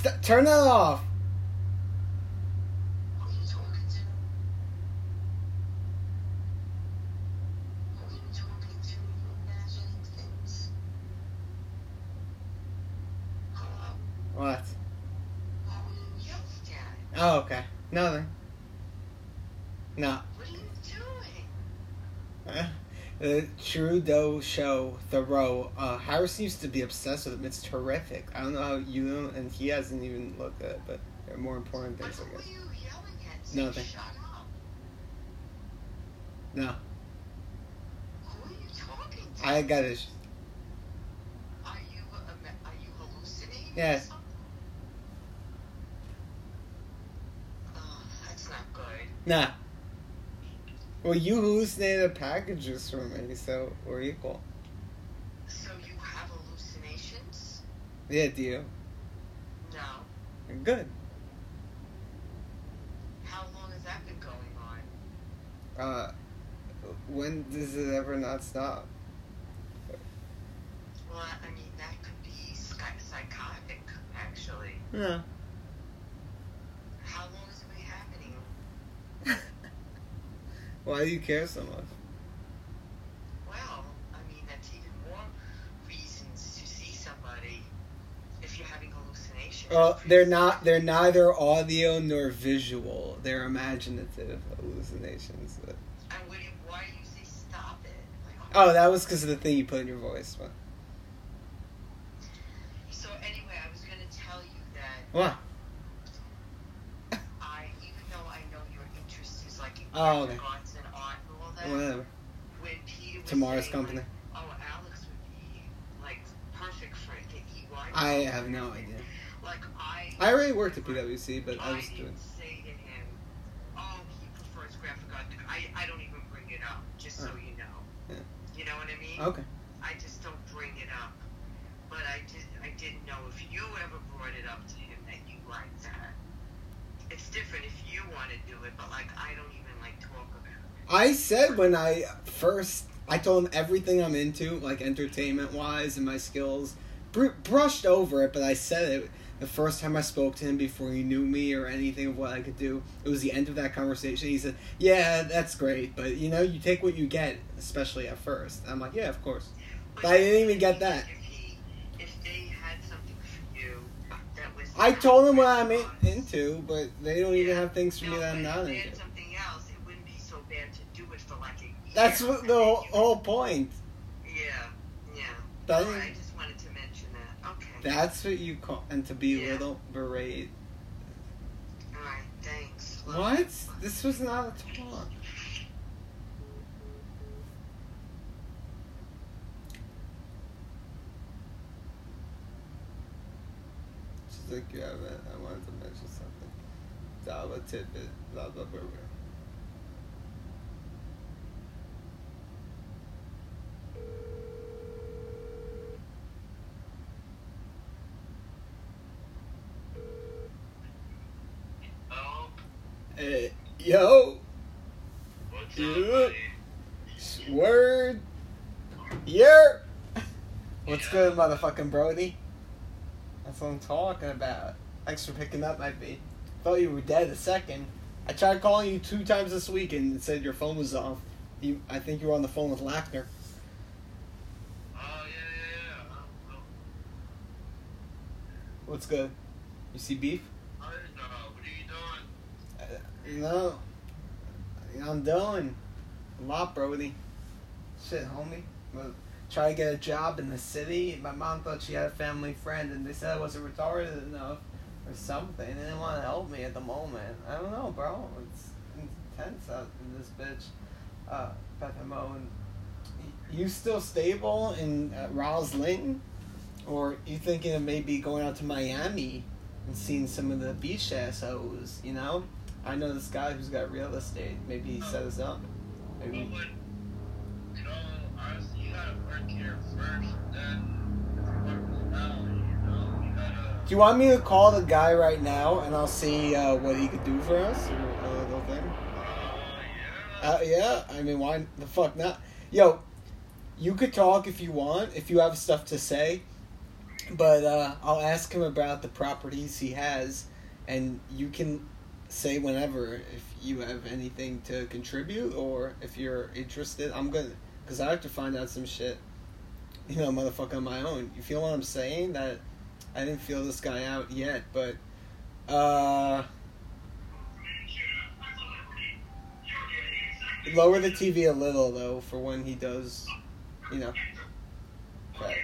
Turn that off. Who are you talking to? Who are you talking to? You imagining things? Hello? What? What were you yelling at? Oh, okay. Nothing. No. What are you doing? The Trudeau show, Thoreau. Harris used to be obsessed with him. It's terrific. I don't know how you know, and he hasn't even looked at it, but there are more important But things, who I are guess. you yelling at? Say, Nothing. shut up. No. Who are you talking to? I got it. Are you hallucinating? Yeah. Or something? Oh, that's not good. Nah. Well, you hallucinated packages from me, so we're equal. So you have hallucinations? Yeah, do you? No. Good. How long has that been going on? When does it ever not stop? Well, I mean, that could be psychotic, actually. Yeah. How long has it been happening? Why do you care so much? Well, I mean, that's even more reasons to see somebody if you're having hallucinations. Well, they're neither audio nor visual. They're imaginative hallucinations. And why do you say stop it? Like, Oh, that was because of the thing you put in your voice. But... So anyway, I was going to tell you that What? even though I know your interest is like in Oh, okay. arts and art and all that, Whatever. when Peter was Tomorrow's saying, company. like, oh, Alex would be like perfect for the EY. I have no idea. Like I already worked at PwC, but I was didn't doing... say to him, oh, he prefers graphic art. I don't even bring it up, just so you know. Yeah. You know what I mean? Okay. I just don't bring it up. But I didn't know if you ever brought it up to him that you like that. It's different if you want to do it, but like I don't even like talk about it. I said when I told him everything I'm into, like entertainment-wise and my skills, brushed over it, but I said it the first time I spoke to him before he knew me or anything of what I could do. It was the end of that conversation. He said, yeah, that's great, but you know, you take what you get, especially at first. I'm like, yeah, of course. But I didn't even get that. If they had something for you that was... I told them what I'm into, but they don't even have things for me that I'm not if they into. had something else, it wouldn't be so bad to do it for like a year. That's what the whole point. Yeah. That- I just wanted to mention that. Okay. That's what you call, and to be little berate. Alright, thanks. What? This was not a talk. She's like, yeah, man, I wanted to mention something. Dollar tidbit, blah, blah, blah, blah. Yo. What's Dude. Word. Yeah. What's good, motherfucking Brody? That's what I'm talking about. Thanks for picking up, my B. Thought you were dead a second. I tried calling you 2 times this week and it said your phone was off. I think you were on the phone with Lackner. Oh, yeah. What's good? You see beef? I don't know. What are you doing? No. I'm doing a lot, Brody. Shit, homie. Well, try to get a job in the city. My mom thought she had a family friend, and they said I wasn't retarded enough or something. They didn't want to help me at the moment. I don't know, bro. It's intense out in this bitch. Beth and Mo. And you still stable in Roslyn? Or you thinking of maybe going out to Miami and seeing some of the beach assholes, you know? I know this guy who's got real estate. Maybe he set us up. Maybe. Well, but, you know, honestly, you gotta work here first, then if you work with Valley, you know, you gotta... Do you want me to call the guy right now and I'll see what he could do for us? Or a little thing? Yeah. I mean, why the fuck not? Yo, you could talk if you want, if you have stuff to say. But I'll ask him about the properties he has, and you can say whenever if you have anything to contribute or if you're interested. I'm gonna, because I have to find out some shit, motherfucker, on my own. You feel what I'm saying? That I didn't feel this guy out yet, but lower the TV a little though for when he does, Okay.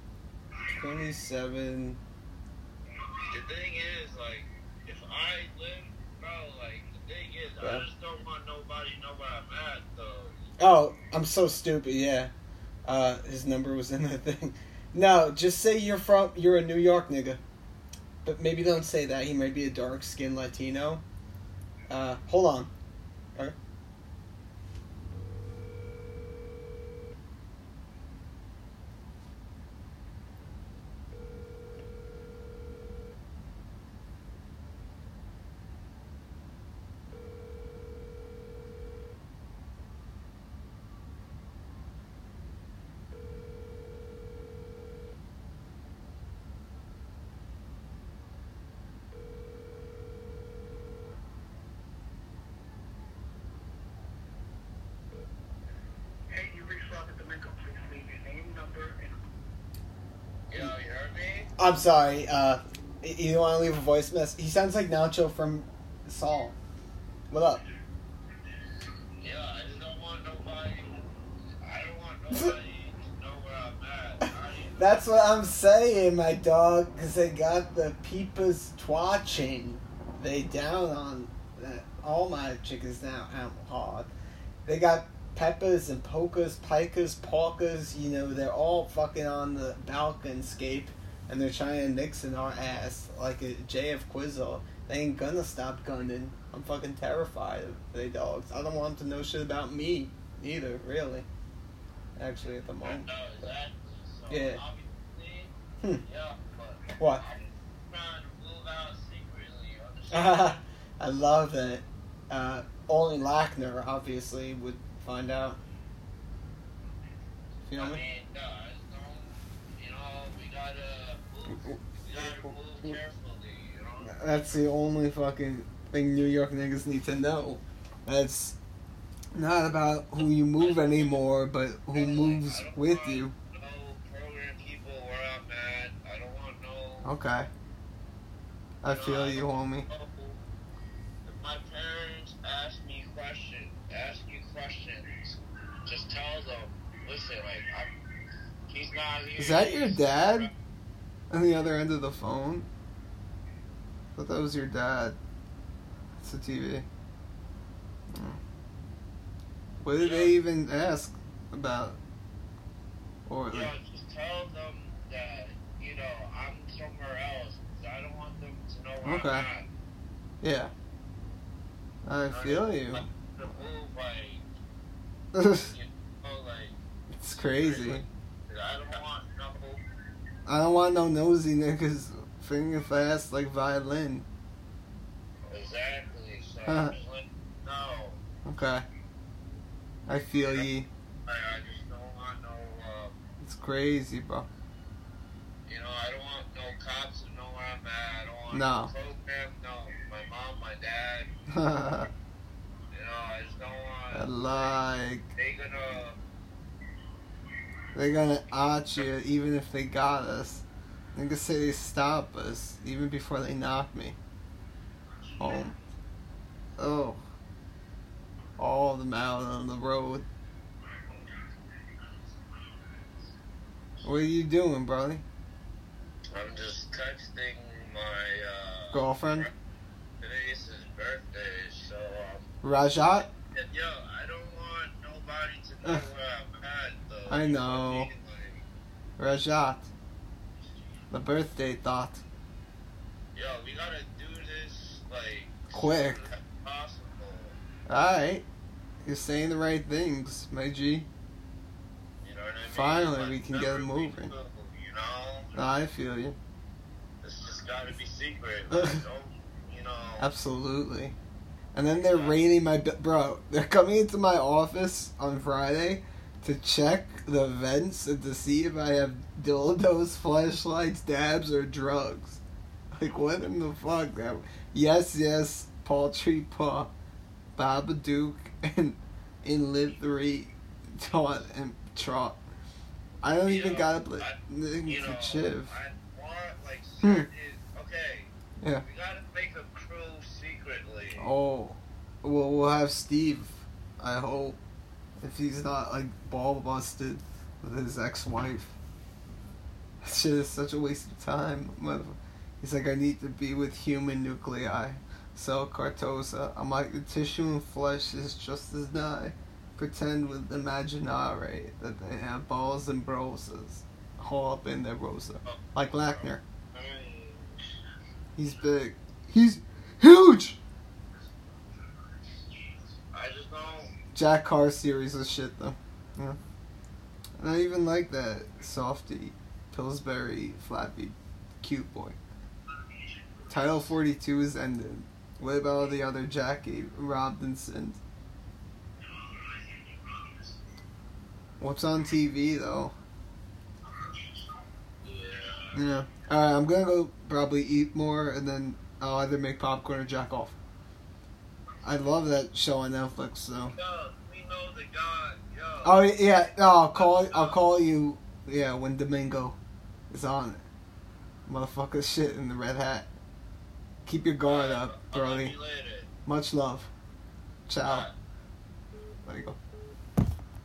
27. The thing is, like, if I live, bro, like, the thing is, Yeah. I just don't want nobody to know where I'm at, though. Oh, I'm so stupid, yeah. His number was in the thing. No, just say you're a New York nigga. But maybe don't say that. He might be a dark-skinned Latino. Hold on. Alright. Hey, you reached Robert Domingo. Please leave your name, number, and Yo, you heard me? I'm sorry. You want to leave a voice message? He sounds like Nacho from Saul. What up? Yeah, I just don't want nobody. I don't want nobody to know where I'm at. That's what I'm saying, my dog. Because they got the peepers twatching. They down on that. All my chickens now out hard. They got peppers and pokers, pikers, porkers. They're all fucking on the balconscape. And they're trying to nix in our ass like a JF Quizzle. They ain't gonna stop gunning. I'm fucking terrified of they dogs. I don't want them to know shit about me either, really. Actually, at the moment. No, exactly. So, Yeah. obviously, yeah, but What? I'm trying to move out secretly, you understand? I love that. Only Lackner, obviously, would find out. Feel I me? mean, no, I just don't, we gotta move carefully, That's the only fucking thing New York niggas need to know. That's not about who you move anymore, but who moves with you. No program people where I'm at. I don't want no. Okay. I feel you, homie. If my parents ask you questions, just tell them, listen, like, he's not here. Is that your dad? On the other end of the phone? I thought that was your dad. It's the TV. What did they even ask about? Or Yeah, like, just tell them that, I'm somewhere else. 'Cause I don't want them to know where Okay. I'm at. yeah. I feel you. Like, to move, like, like, It's crazy. I don't want no. I don't want no nosy niggas finger fast like violin. Exactly. So Huh. just let no. Okay. I feel ye. I just don't want no. It's crazy, bro. I don't want no cops to know where I'm at. I don't want No. no program. No, my mom, my dad. I just don't want. Like, They gonna. they're gonna arch you even if they got us. Niggas say they stop us even before they knock me home. Oh. All of them out on the road. What are you doing, brother? I'm just texting my Girlfriend? Today's his birthday, so Rajat? yo, I don't want nobody to know where I'm at, though. I know. Like, Rajat. The birthday thought. yo, we gotta do this like Quick. soon as possible. Alright. You're saying the right things, my G. You know what I mean? Finally, Like, we can get it never be moving. cool, I feel you. It's just gotta be secret. Like, don't, Absolutely. And then they're raiding my... Bro, they're coming into my office on Friday to check the vents and to see if I have dildos, flashlights, dabs, or drugs. Like, what in the fuck? Yes, Paltry Paw, Babadook, and in Live 3, Taught and Trot. I don't even got to for Chiv. I want, like, certain, okay. Yeah. We gotta make a crew secretly. Oh, well, we'll have Steve, I hope, if he's not, like, ball busted with his ex-wife. That shit is such a waste of time. He's like, I need to be with human nuclei. Cell cartosa. I'm like, the tissue and flesh is just as nigh. Pretend with imaginare that they have balls and broses all up in their rosa. Like Lackner. He's big. He's huge! I just don't. Jack Carr series of shit, though. Yeah. And I even like that softy, Pillsbury, flappy, cute boy. Title 42 is ended. What about all the other Jackie Robinson? What's on TV, though? Yeah. Alright, I'm gonna go probably eat more, and then I'll either make popcorn or jack off. I love that show on Netflix, though. Yo, we know the God. Yo. Oh yeah, no, I'll call you. Yeah, when Domingo is on it. Motherfucker, shit in the red hat. Keep your guard up, I'll Brody. see you later. Much love. Ciao. There you go.